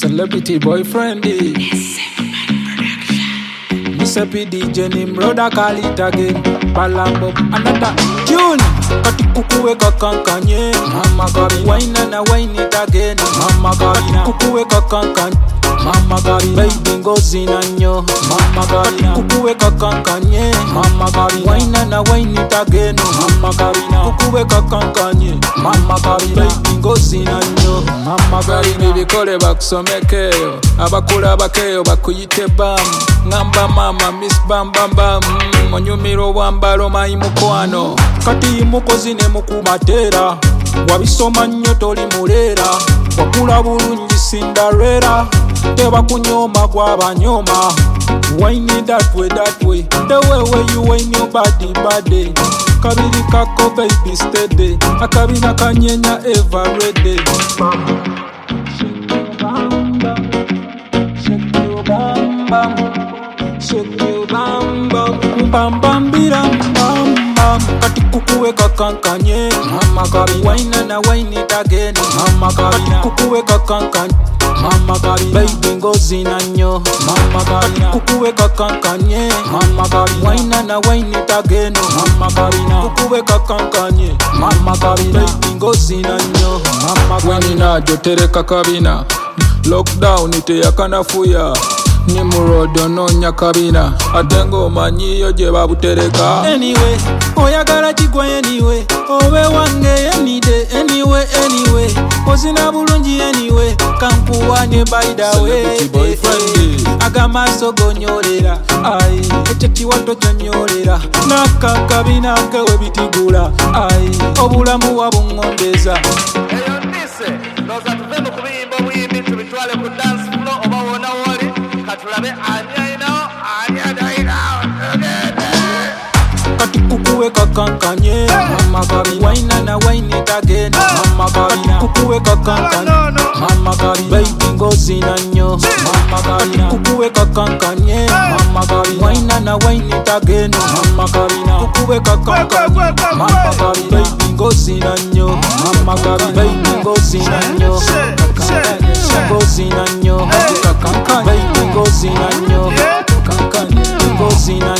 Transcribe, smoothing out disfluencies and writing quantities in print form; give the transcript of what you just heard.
Celebrity boyfriend. Mr. P DJ Nimroda call it again. Palambo another tune. Kati kukuwe kakankanye. Mama Gabi wine na wine it again. Mama Gabi kukuwe kakankanye. Mama Gabi baby ngozi na nyo. Mama Gabi kukuwe kakankanye. Mama Gabi wine na wine it again. Mama Gabi kukuwe kakankanye. Mama Gabi baby ngozi na nyo. Mama Gabi nibikole bakusomekeyo. Abakula bakeyo bakuyite bam. Ngamba mama miss bam bam bam. Onyumiro wambalo mai mukwano. Kati mukozi ne mukumatera. Wabisoma nnyo toli mulera. Wakula bulungi Cinderella. Teba kunyoma kwa banyoma. Wine it that way. The way you wine your body. Kabiri kako baby steady. Akabina kanyenya ever ready. Shake your bam bam. Shake your bam bam. Bam bam biram bam bam. Kati kukuwe kakankanye. Mama Gabi wine na wine it again. Mama Gabi kukuwe kakankanye. Mama Gabi baby ngozi na nyo. Mama Gabi kukuwe kakankanye. Mama Gabi wine na wine it again. Mama Gabi kukuwe kakankanye. Mama Gabi baby ngozi na nyo. Mama Gabi na jotereka kabina. Lockdown ite yakanafuya. Ni murodo nonya kabina. Atengo manyiyo je babutereka. Anyway, oyagala chigwa anyway. Owe wange any day. Anyway. Kozina bulungi anyway. Kankuwanye by the way. Agamaso gonyolera. Ai, echekiwato chonyolera. Nakakabina kewe bitigula. Ai, obulamu wabungondeza. Eyo nise, noza tuvendo kubimba wimbi tubitwale ku dance floor oba wona woli. Katulabe anya ina. Kati kukuwe kakankanye. Mama Gabi wine na wine it again. Mama Gabi kukuwe kakankanye. Mama Gabi baby ngozi na nyo. Mama Gabi kukuwe kakankanye. Mama Gabi wine na wine it again. Mama Gabi kukuwe kakankanye. Mama Gabi baby ngozi na nyo. Mama Gabi baby ngozi na nyo. Ngozi na nyo. Baby ngozi na nyo. Ngozi na